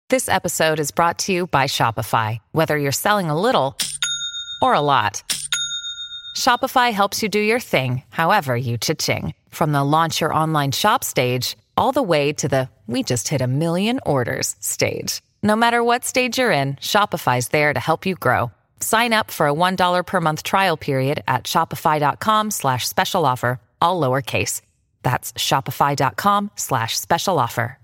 This episode is brought to you by Shopify. Whether you're selling a little or a lot, Shopify helps you do your thing, however you cha-ching. From the launch your online shop stage, all the way to the we just hit 1 million orders stage. No matter what stage you're in, Shopify's there to help you grow. Sign up for a $1 per month trial period at shopify.com/special offer, all lowercase. That's shopify.com/special offer.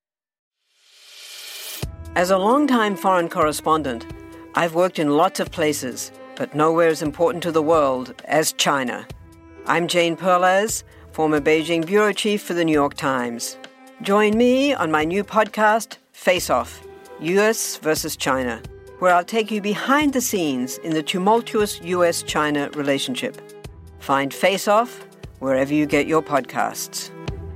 As a longtime foreign correspondent, I've worked in lots of places, but nowhere as important to the world as China. I'm Jane Perlez, former Beijing bureau chief for the New York Times. Join me on my new podcast, Face Off, U.S. versus China, where I'll take you behind the scenes in the tumultuous U.S.-China relationship. Find Face Off wherever you get your podcasts.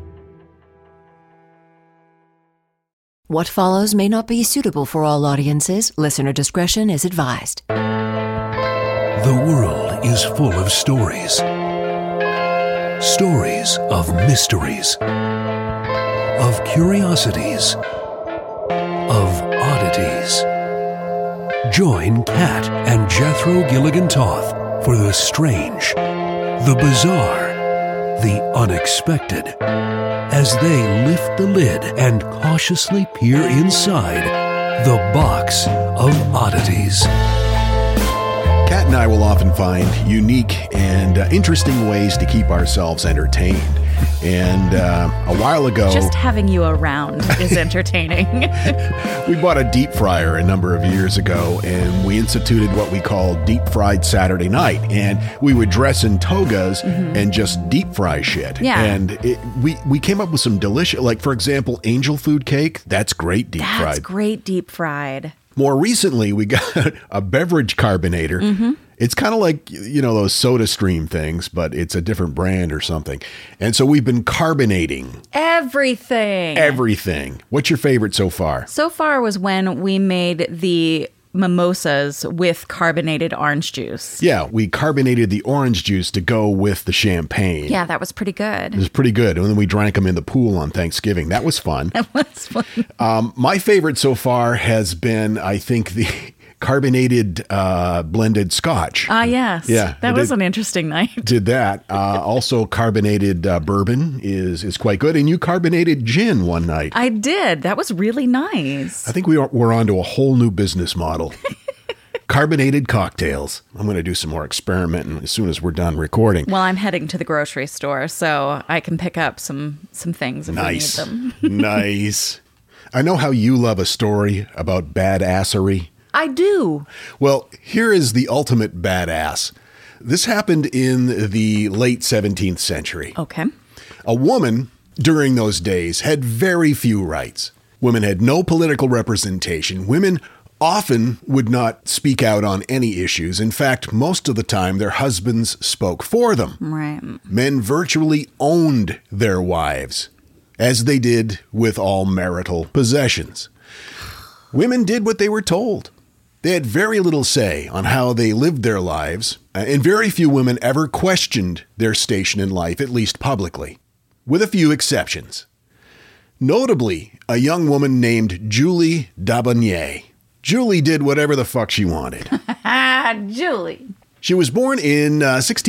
What follows may not be suitable for all audiences. Listener discretion is advised. The world is full of stories. Stories of mysteries, of curiosities, of oddities. Join Kat and Jethro Gilligan Toth for the strange, the bizarre, the unexpected, as they lift the lid and cautiously peer inside the box of oddities. Kat and I will often find unique and interesting ways to keep ourselves entertained. And a while ago... Just having you around is entertaining. We bought a deep fryer a number of years ago, and we instituted what we call Deep Fried Saturday Night. And we would dress in togas and just deep fry shit. Yeah. And we came up with some delicious, like, for example, angel food cake. That's great deep fried. That's great deep fried. More recently, we got a beverage carbonator. Mm-hmm. It's kind of like, you know, those Soda Stream things, but it's a different brand or something. And so we've been carbonating. Everything. What's your favorite so far? So far was when we made the mimosas with carbonated orange juice. Yeah, we carbonated the orange juice to go with the champagne. Yeah, that was pretty good. It was pretty good. And then we drank them in the pool on Thanksgiving. That was fun. That was fun. My favorite so far has been, I think, the carbonated blended scotch. Yes. Yeah. That was an interesting night. Did that. Also carbonated bourbon is quite good. And you carbonated gin one night. I did. That was really nice. I think we're onto a whole new business model. Carbonated cocktails. I'm going to do some more experimenting as soon as we're done recording. Well, I'm heading to the grocery store, so I can pick up some things if we need them. Nice. I know how you love a story about badassery. I do. Well, here is the ultimate badass. This happened in the late 17th century. Okay. A woman during those days had very few rights. Women had no political representation. Women often would not speak out on any issues. In fact, most of the time, their husbands spoke for them. Right. Men virtually owned their wives, as they did with all marital possessions. Women did what they were told. They had very little say on how they lived their lives, and very few women ever questioned their station in life, at least publicly, with a few exceptions. Notably, a young woman named Julie d'Aubigné. Julie did whatever the fuck she wanted. Julie. She was born in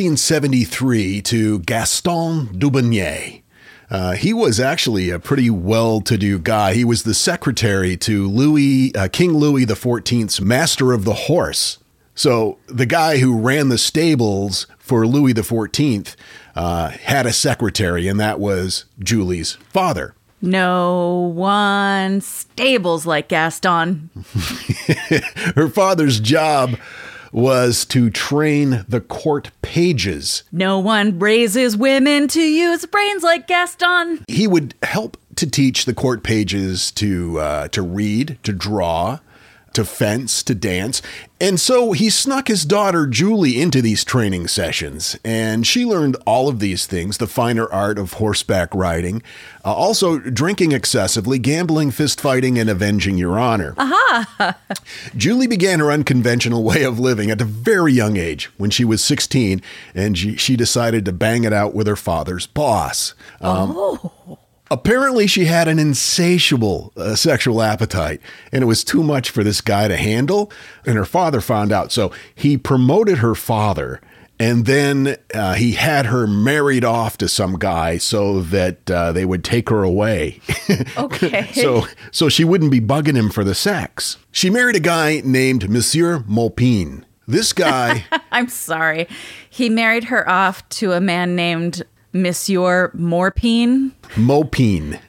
1673 to Gaston d'Aubigné. He was actually a pretty well-to-do guy. He was the secretary to King Louis XIV's Master of the Horse. So the guy who ran the stables for Louis XIV had a secretary, and that was Julie's father. No one stables like Gaston. Her father's job was to train the court pages. No one raises women to use brains like Gaston. He would help to teach the court pages to read, to draw, to fence, to dance. And so he snuck his daughter Julie into these training sessions, and she learned all of these things, the finer art of horseback riding, also drinking excessively, gambling, fist fighting, and avenging your honor. Aha! Julie began her unconventional way of living at a very young age when she was 16, and she decided to bang it out with her father's boss. Apparently, she had an insatiable sexual appetite, and it was too much for this guy to handle. And her father found out. So he promoted her father, and then he had her married off to some guy so that they would take her away. Okay. So she wouldn't be bugging him for the sex. She married a guy named Monsieur Maupin. This guy... I'm sorry. He married her off to a man named Monsieur Morpine. Maupin.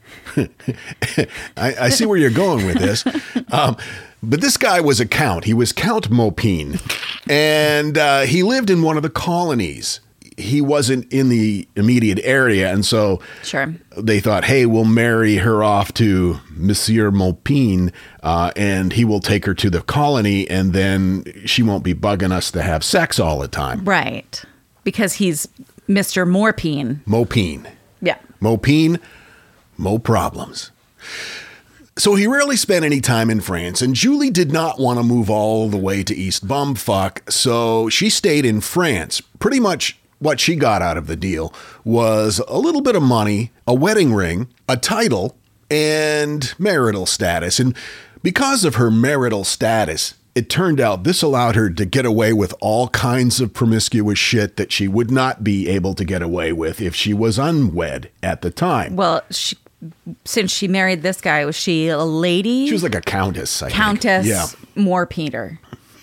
I see where you're going with this. But this guy was a count. He was Count Maupin. And he lived in one of the colonies. He wasn't in the immediate area. And so Sure. they thought, hey, we'll marry her off to Monsieur Maupin, and he will take her to the colony, and then she won't be bugging us to have sex all the time. Right. Because he's Mr. Morpine. Maupin. Yeah. Maupin, mo problems. So he rarely spent any time in France, and Julie did not want to move all the way to East Bumfuck, so she stayed in France. Pretty much what she got out of the deal was a little bit of money, a wedding ring, a title, and marital status. And because of her marital status, it turned out this allowed her to get away with all kinds of promiscuous shit that she would not be able to get away with if she was unwed at the time. Well, since she married this guy, was she a lady? She was like a countess, I think. Countess Yeah. Morpeter.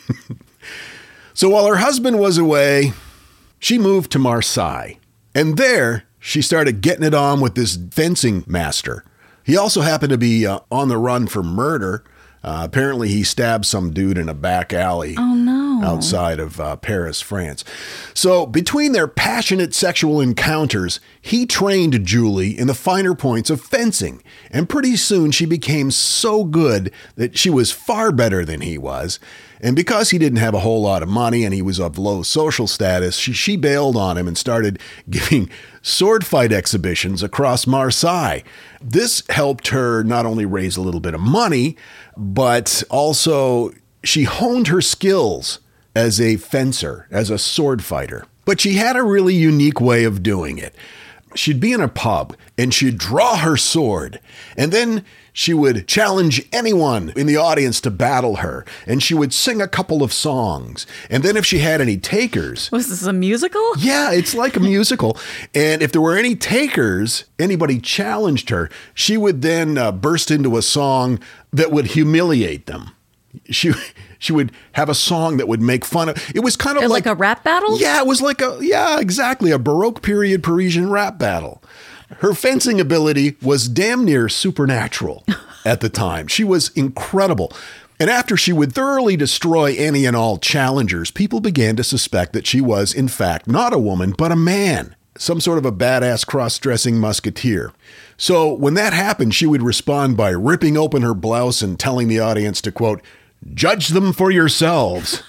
So while her husband was away, she moved to Marseille. And there, she started getting it on with this fencing master. He also happened to be on the run for murder. Apparently, he stabbed some dude in a back alley outside of Paris, France. So between their passionate sexual encounters, he trained Julie in the finer points of fencing. And pretty soon, she became so good that she was far better than he was. And because he didn't have a whole lot of money and he was of low social status, she bailed on him and started giving sword fight exhibitions across Marseille. This helped her not only raise a little bit of money, but also she honed her skills as a fencer, as a sword fighter. But she had a really unique way of doing it. She'd be in a pub and she'd draw her sword, and then she would challenge anyone in the audience to battle her, and she would sing a couple of songs. And then if she had any takers... Was this a musical? Yeah, it's like a musical. And if there were any takers, anybody challenged her, she would then burst into a song that would humiliate them. She would have a song that would make fun of... It was kind of like a rap battle? Yeah, it was like exactly, a Baroque period Parisian rap battle. Her fencing ability was damn near supernatural at the time. She was incredible. And after she would thoroughly destroy any and all challengers, people began to suspect that she was, in fact, not a woman, but a man. Some sort of a badass cross-dressing musketeer. So when that happened, she would respond by ripping open her blouse and telling the audience to, quote, "Judge them for yourselves."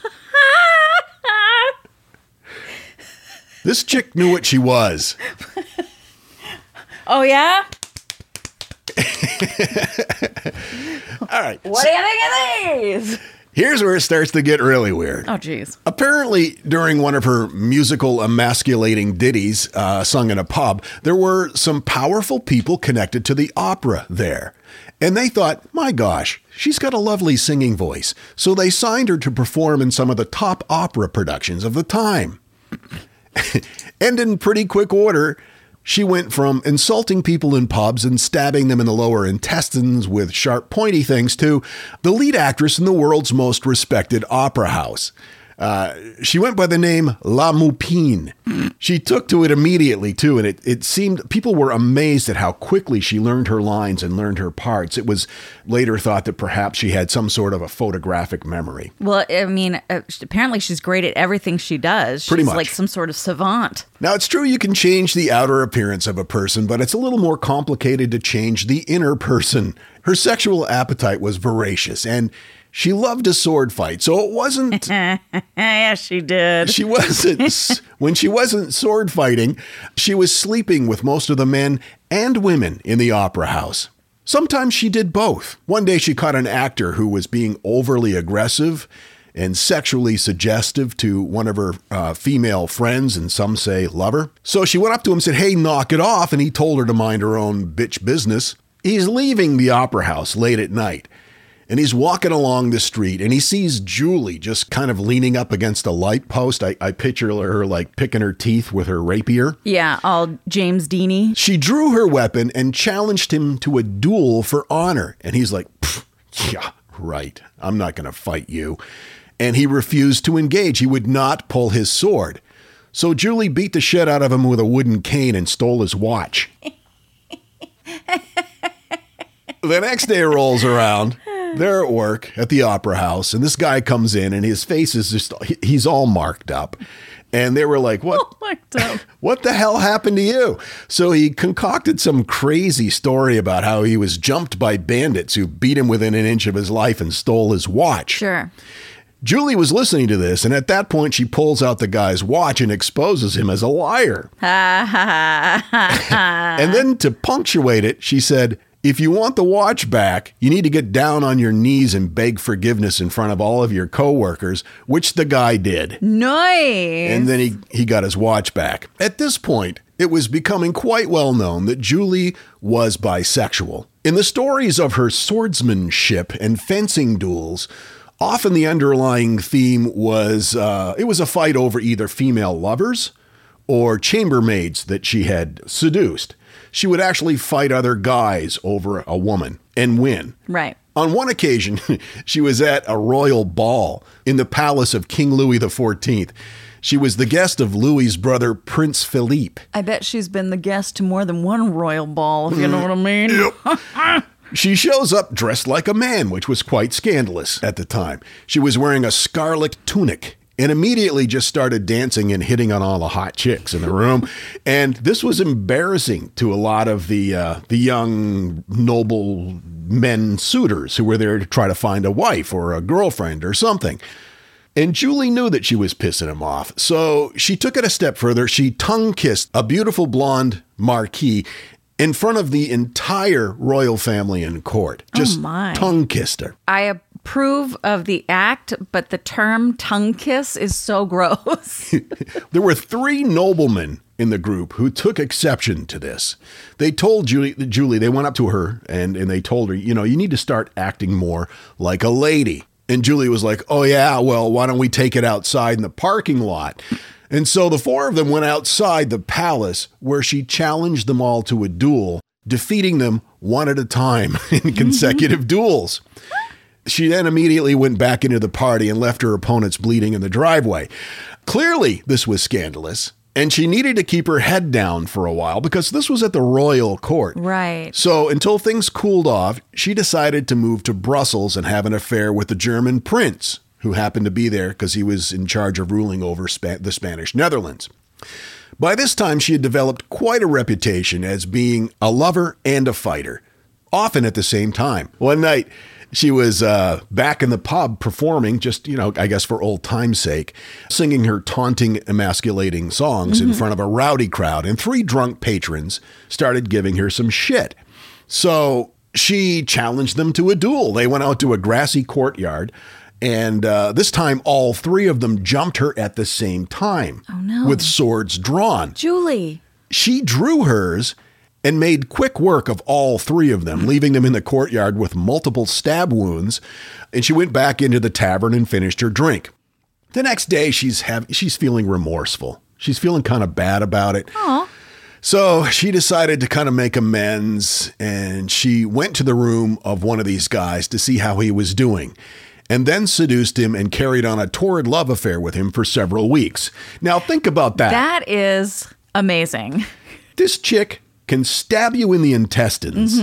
This chick knew what she was. Oh, yeah? All right. What do you think of these? Here's where it starts to get really weird. Oh, geez. Apparently, during one of her musical emasculating ditties sung in a pub, there were some powerful people connected to the opera there. And they thought, my gosh, she's got a lovely singing voice. So they signed her to perform in some of the top opera productions of the time. And in pretty quick order, she went from insulting people in pubs and stabbing them in the lower intestines with sharp, pointy things to the lead actress in the world's most respected opera house. She went by the name La Maupin. She took to it immediately, too, and it seemed people were amazed at how quickly she learned her lines and learned her parts. It was later thought that perhaps she had some sort of a photographic memory. Well, I mean, apparently she's great at everything she does. Pretty much. She's like some sort of savant. Now, it's true you can change the outer appearance of a person, but it's a little more complicated to change the inner person. Her sexual appetite was voracious, and she loved a sword fight, so it wasn't... Yeah, she did. She wasn't... When she wasn't sword fighting, she was sleeping with most of the men and women in the opera house. Sometimes she did both. One day she caught an actor who was being overly aggressive, and sexually suggestive to one of her female friends, and some say lover. So she went up to him and said, "Hey, knock it off." And he told her to mind her own bitch business. He's leaving the opera house late at night, and he's walking along the street, and he sees Julie just kind of leaning up against a light post. I picture her like picking her teeth with her rapier. Yeah, all James Deany. She drew her weapon and challenged him to a duel for honor. And he's like, "Yeah, right. I'm not going to fight you." And he refused to engage. He would not pull his sword. So Julie beat the shit out of him with a wooden cane and stole his watch. The next day rolls around. They're at work at the opera house, and this guy comes in, and his face is just, he's all marked up. And they were like, "What? What the hell happened to you?" So he concocted some crazy story about how he was jumped by bandits who beat him within an inch of his life and stole his watch. Sure. Julie was listening to this, and at that point, she pulls out the guy's watch and exposes him as a liar. And then to punctuate it, she said, "If you want the watch back, you need to get down on your knees and beg forgiveness in front of all of your coworkers," which the guy did. Nice. And then he got his watch back. At this point, it was becoming quite well known that Julie was bisexual. In the stories of her swordsmanship and fencing duels, often the underlying theme was it was a fight over either female lovers or chambermaids that she had seduced. She would actually fight other guys over a woman and win. Right. On one occasion, she was at a royal ball in the palace of King Louis XIV. She was the guest of Louis's brother, Prince Philippe. I bet she's been the guest to more than one royal ball, if you know what I mean. Yep. She shows up dressed like a man, which was quite scandalous at the time. She was wearing a scarlet tunic and immediately just started dancing and hitting on all the hot chicks in the room. And this was embarrassing to a lot of the young noble men suitors who were there to try to find a wife or a girlfriend or something. And Julie knew that she was pissing him off. So she took it a step further. She tongue-kissed a beautiful blonde marquise in front of the entire royal family in court. Just tongue-kissed her. I approve of the act, but the term tongue kiss is so gross. There were 3 noblemen in the group who took exception to this. They told Julie, they went up to her and they told her, you need to start acting more like a lady. And Julie was like, "Oh yeah, well, why don't we take it outside in the parking lot?" And so the 4 of them went outside the palace, where she challenged them all to a duel, defeating them one at a time in consecutive duels. She then immediately went back into the party and left her opponents bleeding in the driveway. Clearly, this was scandalous, and she needed to keep her head down for a while because this was at the royal court. Right. So until things cooled off, she decided to move to Brussels and have an affair with the German prince, who happened to be there because he was in charge of ruling over the Spanish Netherlands. By this time, she had developed quite a reputation as being a lover and a fighter, often at the same time. One night, she was back in the pub performing, just, I guess for old time's sake, singing her taunting, emasculating songs in front of a rowdy crowd, and 3 drunk patrons started giving her some shit. So she challenged them to a duel. They went out to a grassy courtyard. And this time, all 3 of them jumped her at the same time. Oh, no. With swords drawn. Julie. She drew hers and made quick work of all 3 of them, leaving them in the courtyard with multiple stab wounds. And she went back into the tavern and finished her drink. The next day, she's feeling remorseful. She's feeling kind of bad about it. Aww. So she decided to kind of make amends, and she went to the room of one of these guys to see how he was doing, and then seduced him and carried on a torrid love affair with him for several weeks. Now, think about that. That is amazing. This chick can stab you in the intestines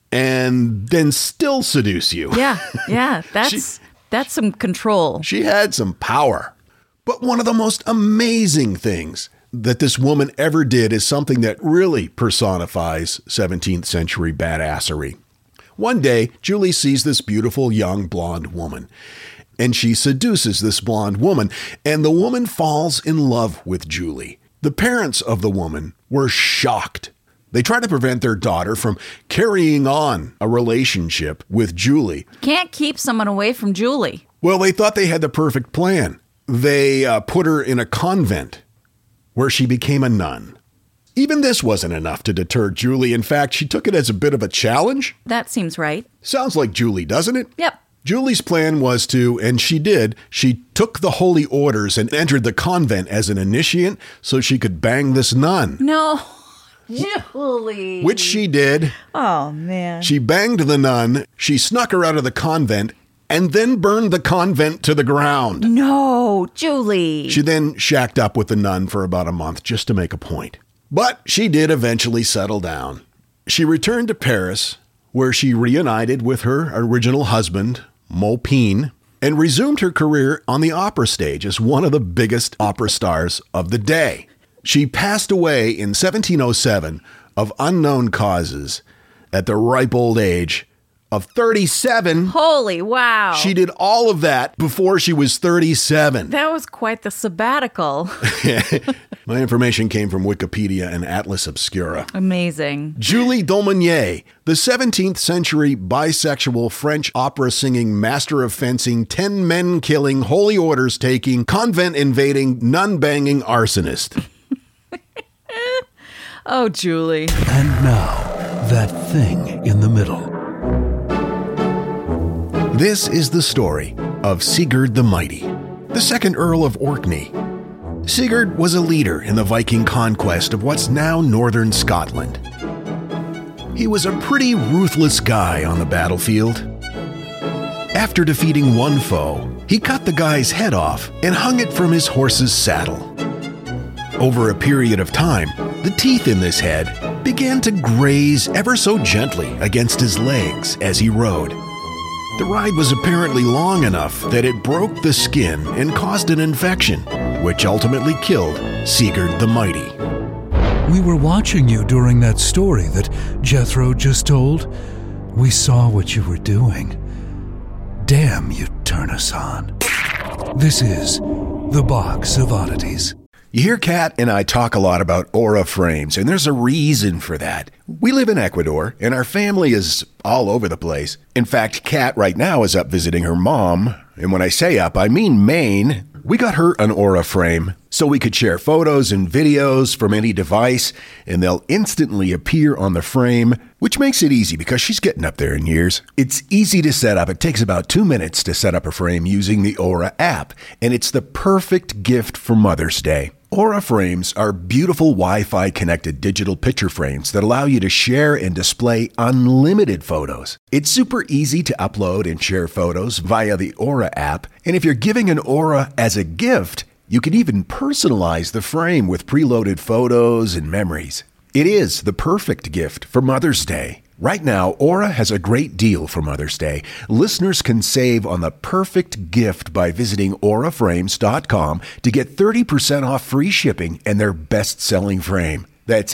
and then still seduce you. Yeah. That's some control. She had some power. But one of the most amazing things that this woman ever did is something that really personifies 17th century badassery. One day, Julie sees this beautiful young blonde woman, and she seduces this blonde woman, and the woman falls in love with Julie. The parents of the woman were shocked. They tried to prevent their daughter from carrying on a relationship with Julie. Can't keep someone away from Julie. Well, they thought they had the perfect plan. They put her in a convent where she became a nun. Even this wasn't enough to deter Julie. In fact, she took it as a bit of a challenge. That seems right. Sounds like Julie, doesn't it? Yep. Julie's plan was to, and she did, she took the holy orders and entered the convent as an initiate so she could bang this nun. No. Julie. Which she did. Oh, man. She banged the nun, she snuck her out of the convent, and then burned the convent to the ground. No, Julie. She then shacked up with the nun for about a month just to make a point. But she did eventually settle down. She returned to Paris, where she reunited with her original husband, Maupin, and resumed her career on the opera stage as one of the biggest opera stars of the day. She passed away in 1707 of unknown causes at the ripe old age of 37. Holy wow. She did all of that before she was 37. That was quite the sabbatical. My information came from Wikipedia and Atlas Obscura. Amazing. Julie Daumonier, the 17th century bisexual French opera singing, master of fencing, 10 men killing, holy orders taking, convent invading, nun banging arsonist. Oh, Julie. And now, that thing in the middle. This is the story of Sigurd the Mighty, the second Earl of Orkney. Sigurd was a leader in the Viking conquest of what's now northern Scotland. He was a pretty ruthless guy on the battlefield. After defeating one foe, he cut the guy's head off and hung it from his horse's saddle. Over a period of time, the teeth in this head began to graze ever so gently against his legs as he rode. The ride was apparently long enough that it broke the skin and caused an infection, which ultimately killed Sigurd the Mighty. We were watching you during that story that Jethro just told. We saw what you were doing. Damn, you turn us on. This is The Box of Oddities. You hear Kat and I talk a lot about aura frames, and there's a reason for that. We live in Ecuador, and our family is all over the place. In fact, Kat right now is up visiting her mom, and when I say up, I mean Maine. We got her an aura frame so we could share photos and videos from any device, and they'll instantly appear on the frame, which makes it easy because she's getting up there in years. It's easy to set up. It takes about 2 minutes to set up a frame using the Aura app, and it's the perfect gift for Mother's Day. Aura frames are beautiful Wi-Fi connected digital picture frames that allow you to share and display unlimited photos. It's super easy to upload and share photos via the Aura app, and if you're giving an Aura as a gift, you can even personalize the frame with preloaded photos and memories. It is the perfect gift for Mother's Day. Right now, Aura has a great deal for Mother's Day. Listeners can save on the perfect gift by visiting auraframes.com to get 30% off free shipping and their best-selling frame. That's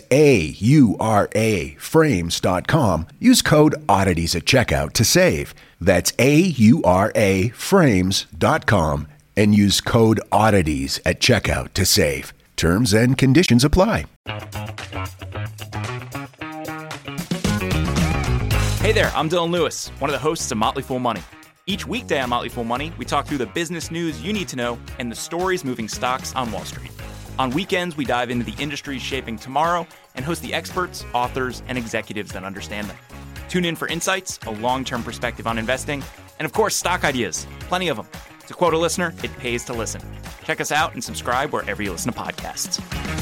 AURA frames.com. Use code oddities at checkout to save. That's AURA frames.com and use code oddities at checkout to save. Terms and conditions apply. Hey there, I'm Dylan Lewis, one of the hosts of Motley Fool Money. Each weekday on Motley Fool Money, we talk through the business news you need to know and the stories moving stocks on Wall Street. On weekends, we dive into the industries shaping tomorrow and host the experts, authors, and executives that understand them. Tune in for insights, a long-term perspective on investing, and of course, stock ideas. Plenty of them. To quote a listener, it pays to listen. Check us out and subscribe wherever you listen to podcasts.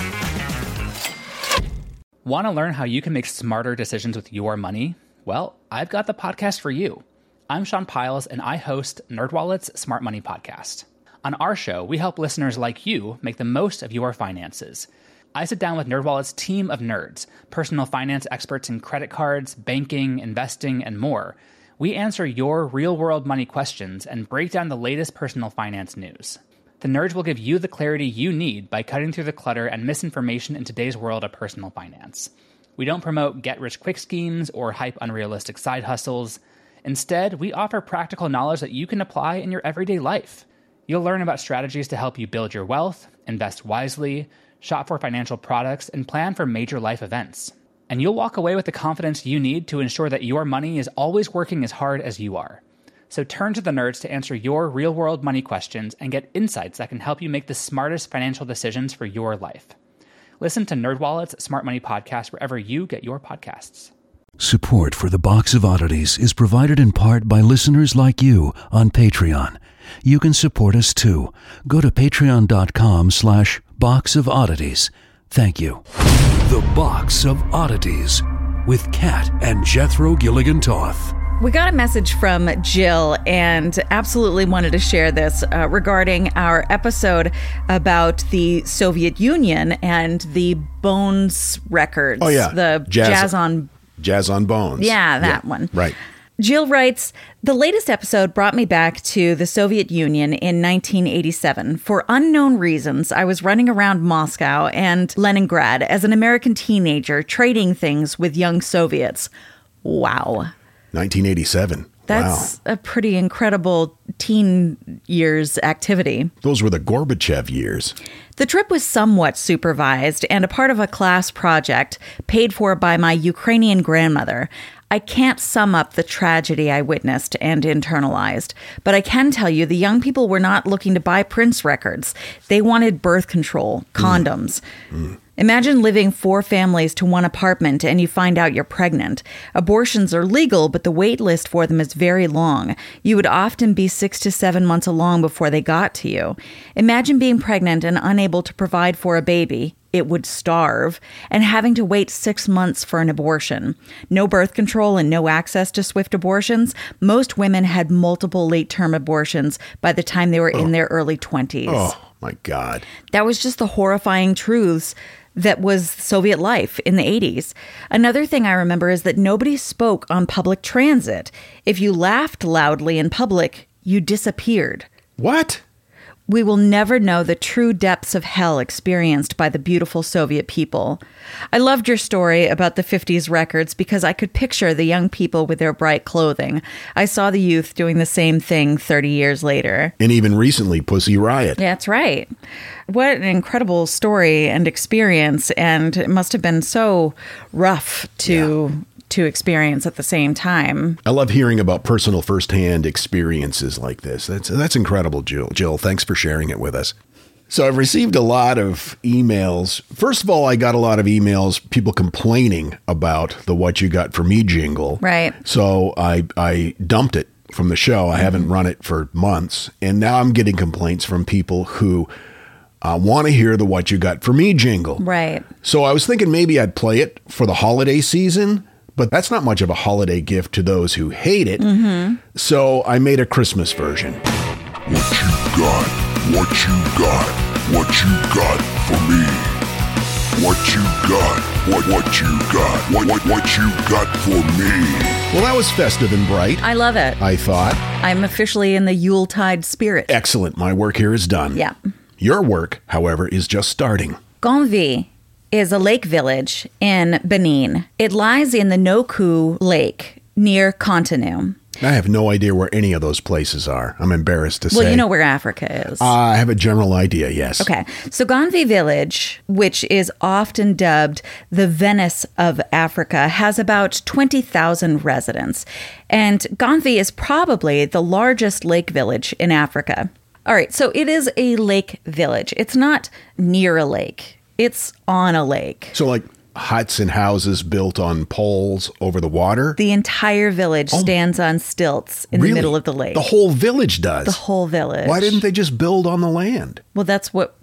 Want to learn how you can make smarter decisions with your money? Well, I've got the podcast for you. I'm Sean Piles, and I host NerdWallet's Smart Money Podcast. On our show, we help listeners like you make the most of your finances. I sit down with NerdWallet's team of nerds, personal finance experts in credit cards, banking, investing, and more. We answer your real-world money questions and break down the latest personal finance news. The nerds will give you the clarity you need by cutting through the clutter and misinformation in today's world of personal finance. We don't promote get-rich-quick schemes or hype unrealistic side hustles. Instead, we offer practical knowledge that you can apply in your everyday life. You'll learn about strategies to help you build your wealth, invest wisely, shop for financial products, and plan for major life events. And you'll walk away with the confidence you need to ensure that your money is always working as hard as you are. So turn to the nerds to answer your real-world money questions and get insights that can help you make the smartest financial decisions for your life. Listen to NerdWallet's Smart Money Podcast wherever you get your podcasts. Support for the Box of Oddities is provided in part by listeners like you on Patreon. You can support us too. Go to patreon.com/Box of Oddities. Thank you. The Box of Oddities with Kat and Jethro Gilligan Toth. We got a message from Jill and absolutely wanted to share this regarding our episode about the Soviet Union and the Bones records. Oh, yeah. The Jazz on Bones. Yeah, that one. Right. Jill writes, the latest episode brought me back to the Soviet Union in 1987. For unknown reasons, I was running around Moscow and Leningrad as an American teenager, trading things with young Soviets. Wow. 1987. That's a pretty incredible teen years activity. Those were the Gorbachev years. The trip was somewhat supervised and a part of a class project paid for by my Ukrainian grandmother. I can't sum up the tragedy I witnessed and internalized, but I can tell you the young people were not looking to buy Prince records. They wanted birth control, condoms. Imagine living 4 families to one apartment and you find out you're pregnant. Abortions are legal, but the wait list for them is very long. You would often be 6 to 7 months along before they got to you. Imagine being pregnant and unable to provide for a baby. It would starve, and having to wait 6 months for an abortion. No birth control and no access to swift abortions. Most women had multiple late-term abortions by the time they were in their early 20s. Oh, my God. That was just the horrifying truths that was Soviet life in the 80s. Another thing I remember is that nobody spoke on public transit. If you laughed loudly in public, you disappeared. What? We will never know the true depths of hell experienced by the beautiful Soviet people. I loved your story about the 50s records because I could picture the young people with their bright clothing. I saw the youth doing the same thing 30 years later. And even recently, Pussy Riot. Yeah, that's right. What an incredible story and experience, and it must have been so rough to experience at the same time. I love hearing about personal firsthand experiences like this. That's incredible, Jill. Jill, thanks for sharing it with us. So I've received a lot of emails. First of all, I got a lot of emails, people complaining about the What You Got For Me jingle. Right. So I dumped it from the show. I haven't run it for months. And now I'm getting complaints from people who want to hear the What You Got For Me jingle. Right. So I was thinking maybe I'd play it for the holiday season. But that's not much of a holiday gift to those who hate it. Mm-hmm. So I made a Christmas version. What you got, what you got, what you got for me. What you got, what you got, what you got for me. Well, that was festive and bright. I love it. I thought. I'm officially in the Yuletide spirit. Excellent. My work here is done. Yeah. Your work, however, is just starting. Gomvi is a lake village in Benin. It lies in the Noku Lake near Cotonou. I have no idea where any of those places are. I'm embarrassed to say. Well, you know where Africa is. I have a general idea, yes. Okay. So Gomvi Village, which is often dubbed the Venice of Africa, has about 20,000 residents. And Gomvi is probably the largest lake village in Africa. All right. So it is a lake village. It's not near a lake. It's on a lake. So like huts and houses built on poles over the water? The entire village stands on stilts in the middle of the lake. The whole village does? The whole village. Why didn't they just build on the land? Well, that's what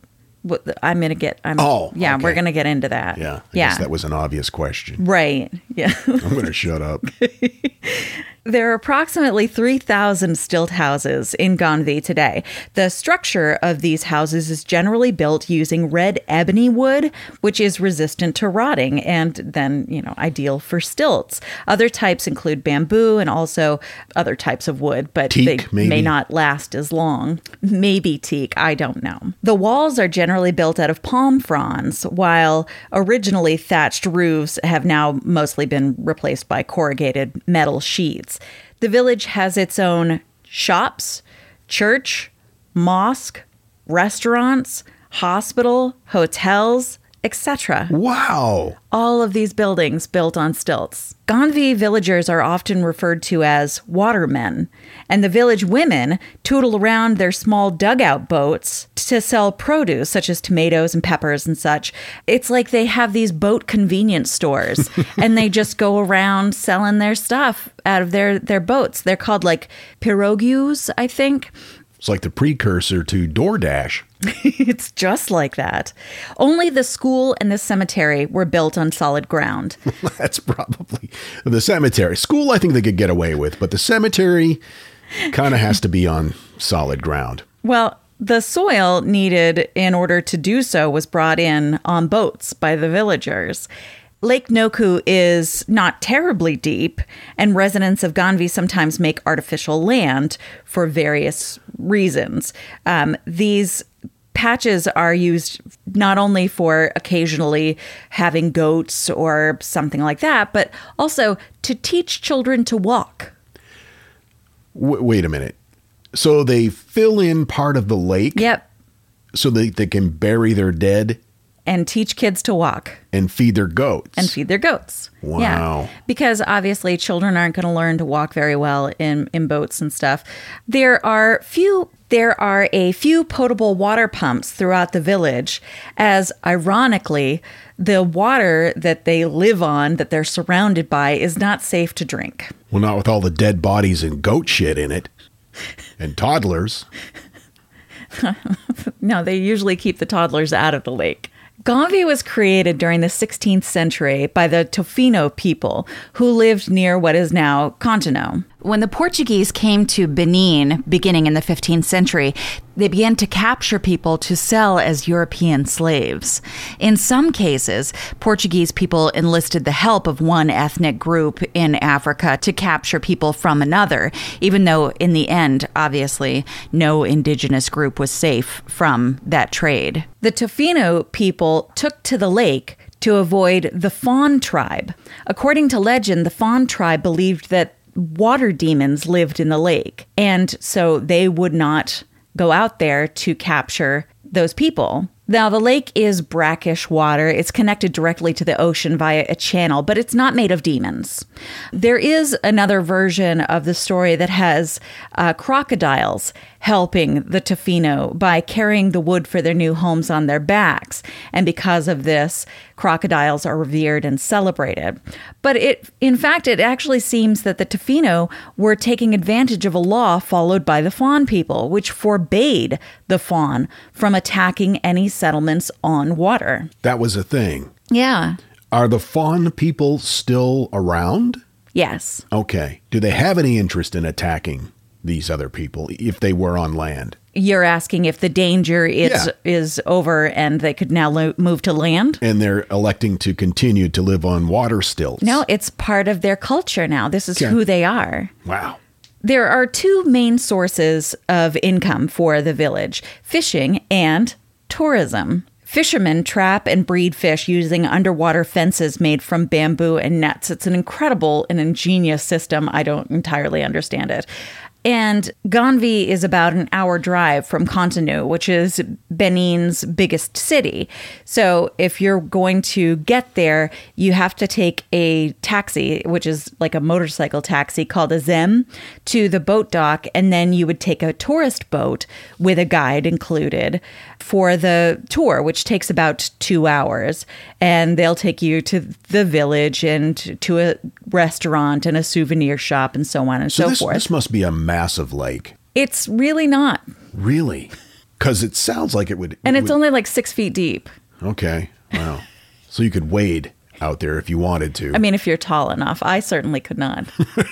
I'm going to get. Okay. We're going to get into that. Yeah. I guess that was an obvious question. Right. Yeah. I'm going to shut up. There are approximately 3,000 stilt houses in Gomvi today. The structure of these houses is generally built using red ebony wood, which is resistant to rotting and then, ideal for stilts. Other types include bamboo and also other types of wood, but teak, they may not last as long. Maybe teak, I don't know. The walls are generally built out of palm fronds, while originally thatched roofs have now mostly been replaced by corrugated metal sheets. The village has its own shops, church, mosque, restaurants, hospital, hotels, etc. Wow. All of these buildings built on stilts. Ganvi villagers are often referred to as watermen, and the village women tootle around their small dugout boats to sell produce such as tomatoes and peppers and such. It's like they have these boat convenience stores and they just go around selling their stuff out of their boats. They're called like pirogues, I think. It's like the precursor to DoorDash. It's just like that. Only the school and the cemetery were built on solid ground. That's probably the cemetery. School, I think they could get away with, but the cemetery kind of has to be on solid ground. Well, the soil needed in order to do so was brought in on boats by the villagers. Lake Noku is not terribly deep, and residents of Ganvi sometimes make artificial land for various reasons. These patches are used not only for occasionally having goats or something like that, but also to teach children to walk. Wait a minute. So they fill in part of the lake? Yep. So they can bury their dead? And teach kids to walk. And feed their goats. Wow. Yeah. Because obviously children aren't going to learn to walk very well in boats and stuff. There are a few potable water pumps throughout the village, as ironically, the water that they live on, that they're surrounded by, is not safe to drink. Well, not with all the dead bodies and goat shit in it. And toddlers. No, they usually keep the toddlers out of the lake. Ganvi was created during the 16th century by the Tofino people who lived near what is now Cotonou. When the Portuguese came to Benin, beginning in the 15th century, they began to capture people to sell as European slaves. In some cases, Portuguese people enlisted the help of one ethnic group in Africa to capture people from another, even though in the end, obviously, no indigenous group was safe from that trade. The Tofino people took to the lake to avoid the Fawn tribe. According to legend, the Fawn tribe believed that water demons lived in the lake, and so they would not go out there to capture those people. Now, the lake is brackish water. It's connected directly to the ocean via a channel, but it's not made of demons. There is another version of the story that has crocodiles helping the Tofino by carrying the wood for their new homes on their backs. And because of this, crocodiles are revered and celebrated. But in fact, it actually seems that the Tofino were taking advantage of a law followed by the Fawn people, which forbade the Fawn from attacking any settlements on water. That was a thing. Yeah. Are the Fawn people still around? Yes. Okay. Do they have any interest in attacking these other people if they were on land? You're asking if the danger is over and they could now move to land? And they're electing to continue to live on water stilts. No, it's part of their culture now. This is who they are. Wow. There are two main sources of income for the village: fishing and tourism. Fishermen trap and breed fish using underwater fences made from bamboo and nets. It's an incredible and ingenious system. I don't entirely understand it. And Ganvi is about an hour drive from Cotonou, which is Benin's biggest city. So if you're going to get there, you have to take a taxi, which is like a motorcycle taxi called a Zem, to the boat dock. And then you would take a tourist boat with a guide included for the tour, which takes about 2 hours. And they'll take you to the village and to a restaurant and a souvenir shop and so on and so forth. This must be a massive lake. It's really not. Really? Because it sounds like it would. And it's only like 6 feet deep. Okay. Wow. So you could wade out there if you wanted to. I mean, if you're tall enough. I certainly could not.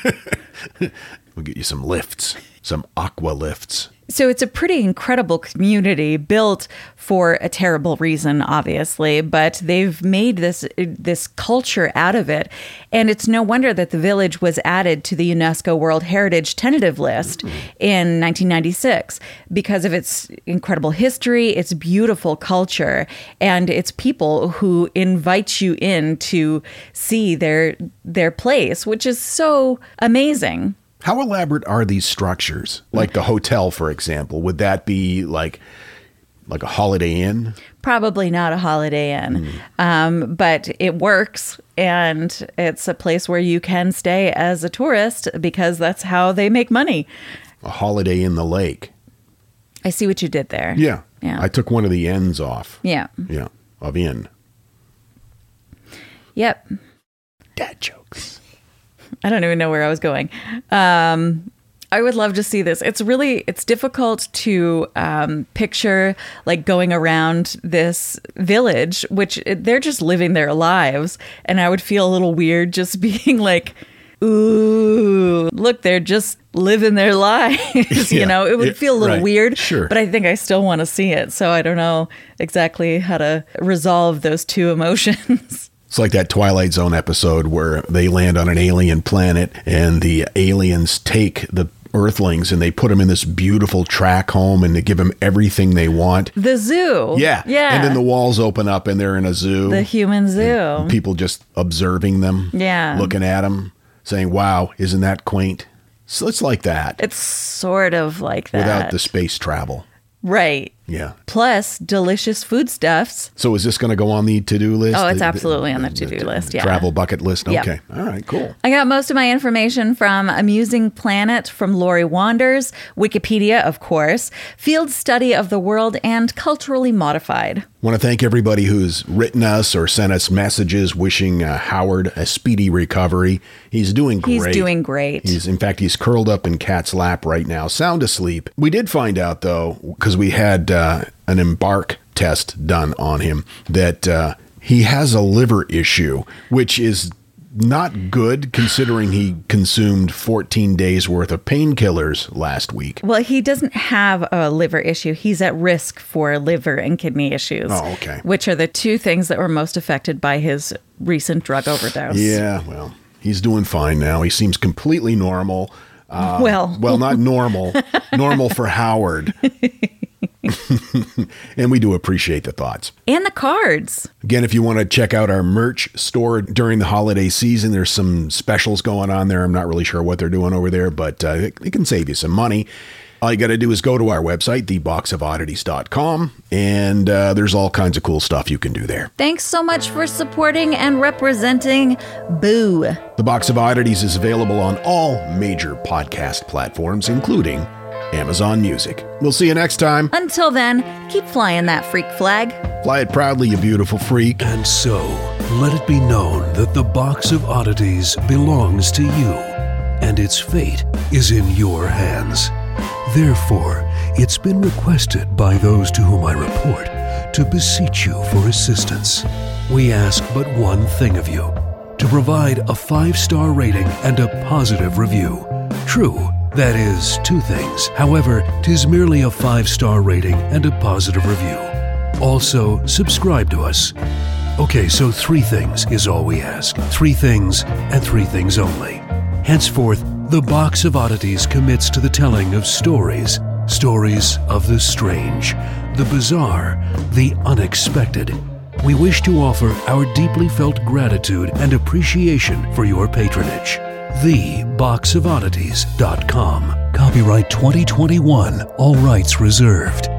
We'll get you some lifts, some aqua lifts. So it's a pretty incredible community built for a terrible reason, obviously, but they've made this culture out of it. And it's no wonder that the village was added to the UNESCO World Heritage tentative list in 1996 because of its incredible history, its beautiful culture, and its people who invite you in to see their place, which is so amazing. How elaborate are these structures? Like the hotel, for example, would that be like Like a Holiday Inn? Probably not a Holiday Inn, but it works. And it's a place where you can stay as a tourist because that's how they make money. A Holiday in the Lake. I see what you did there. Yeah. Yeah. I took one of the N's off. Yeah. Yeah. Of inn. Yep. Dad jokes. I don't even know where I was going. I would love to see this. It's difficult to picture like going around this village, which they're just living their lives. And I would feel a little weird just being like, ooh, look, they're just living their lives. Yeah, it would feel a little right. weird, Sure. but I think I still want to see it. So I don't know exactly how to resolve those two emotions. It's like that Twilight Zone episode where they land on an alien planet and the aliens take the Earthlings and they put them in this beautiful track home and they give them everything they want. The zoo. Yeah. Yeah. And then the walls open up and they're in a zoo. The human zoo. And people just observing them. Yeah. Looking at them, saying, wow, isn't that quaint? So it's like that. It's sort of like that. Without the space travel. Right. Yeah. Plus delicious foodstuffs. So is this going to go on the to-do list? Oh, it's absolutely on the to-do list, yeah. Travel bucket list? Yep. Okay. All right, cool. I got most of my information from Amusing Planet from Lori Wanders, Wikipedia, of course, Field Study of the World, and Culturally Modified. Want to thank everybody who's written us or sent us messages wishing Howard a speedy recovery. He's doing great. He's doing great. In fact, he's curled up in Kat's lap right now, sound asleep. We did find out, though, because we had an Embark test done on him, that he has a liver issue, which is not good considering he consumed 14 days worth of painkillers last week. Well, he doesn't have a liver issue. He's at risk for liver and kidney issues. Oh, okay. Which are the two things that were most affected by his recent drug overdose. Yeah, well, he's doing fine now. He seems completely normal. Well, not normal. Normal for Howard. And we do appreciate the thoughts. And the cards. Again, if you want to check out our merch store during the holiday season, there's some specials going on there. I'm not really sure what they're doing over there, but it can save you some money. All you got to do is go to our website, theboxofoddities.com, and there's all kinds of cool stuff you can do there. Thanks so much for supporting and representing Boo. The Box of Oddities is available on all major podcast platforms, including Amazon Music. We'll see you next time. Until then, keep flying that freak flag. Fly it proudly, you beautiful freak. And so, let it be known that the Box of Oddities belongs to you, and its fate is in your hands. Therefore, it's been requested by those to whom I report to beseech you for assistance. We ask but one thing of you, to provide a 5-star rating and a positive review. True, that is 2 things. However, 'tis merely a 5-star rating and a positive review. Also, subscribe to us. Okay, so 3 things is all we ask. 3 things and 3 things only. Henceforth, the Box of Oddities commits to the telling of stories. Stories of the strange, the bizarre, the unexpected. We wish to offer our deeply felt gratitude and appreciation for your patronage. TheBoxOfOddities.com. Copyright 2021. All rights reserved.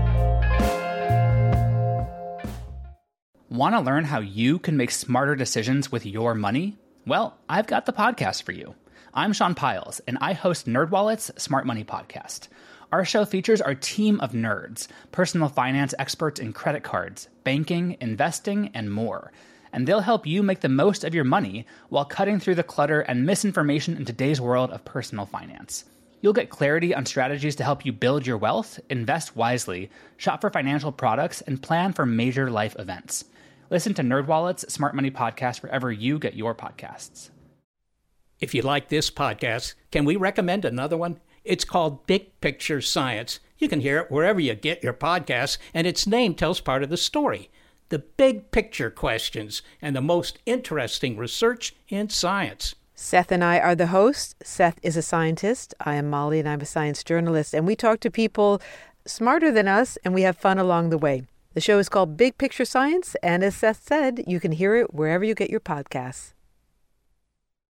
Want to learn how you can make smarter decisions with your money? Well, I've got the podcast for you. I'm Sean Piles, and I host NerdWallet's Smart Money Podcast. Our show features our team of nerds, personal finance experts in credit cards, banking, investing, and more. And they'll help you make the most of your money while cutting through the clutter and misinformation in today's world of personal finance. You'll get clarity on strategies to help you build your wealth, invest wisely, shop for financial products, and plan for major life events. Listen to NerdWallet's Smart Money Podcast wherever you get your podcasts. If you like this podcast, can we recommend another one? It's called Big Picture Science. You can hear it wherever you get your podcasts, and its name tells part of the story. The big picture questions and the most interesting research in science. Seth and I are the hosts. Seth is a scientist. I am Molly, and I'm a science journalist. And we talk to people smarter than us, and we have fun along the way. The show is called Big Picture Science, and as Seth said, you can hear it wherever you get your podcasts.